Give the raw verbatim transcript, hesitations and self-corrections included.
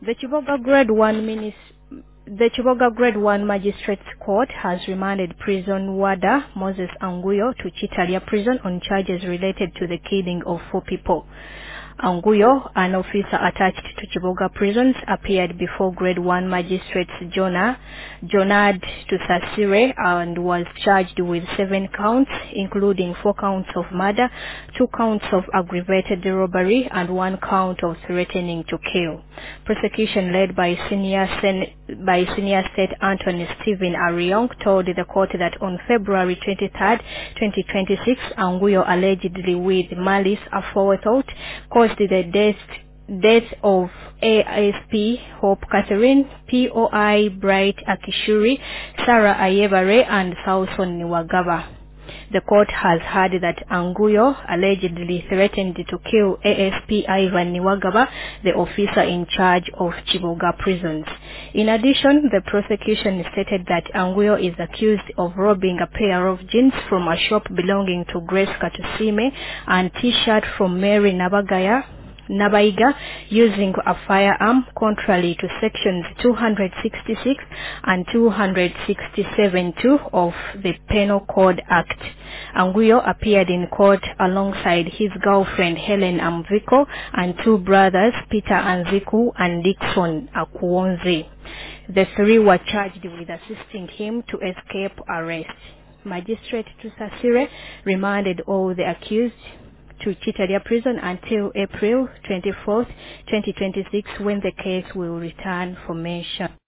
The Chiboga Grade one Minis The Chiboga Grade one Magistrates Court has remanded prison warder Moses Anguyo to Chitalia Prison on charges related to the killing of four people. Anguyo, an officer attached to Chiboga Prisons, appeared before Grade one Magistrates Jonah, Jonad Tusasire and was charged with seven counts, including four counts of murder, two counts of aggravated robbery, and one count of threatening to kill. Prosecution led by Senior, Sen- by Senior State Attorney Stephen Ariong told the court that on February twenty-third, twenty twenty-six, Anguyo allegedly with malice aforethought caused the death death of A S P Hope Catherine, P O I Bright Akishuri, Sarah Ayebare, and Sauson Niwagaba. The court has heard that Anguyo allegedly threatened to kill A S P Ivan Niwagaba, the officer in charge of Chiboga Prisons. In addition, the prosecution stated that Anguyo is accused of robbing a pair of jeans from a shop belonging to Grace Katusime and T-shirt from Mary Nabagaya Nabaiga using a firearm contrary to sections two sixty-six and two sixty-seven two of the Penal Code Act. Anguyo appeared in court alongside his girlfriend Helen Amviko and two brothers Peter Anziku and Dixon Akuonze. The three were charged with assisting him to escape arrest. Magistrate Tusasire remanded all the accused to Chitalia Prison until April twenty-fourth, twenty twenty-six, when the case will return for mention.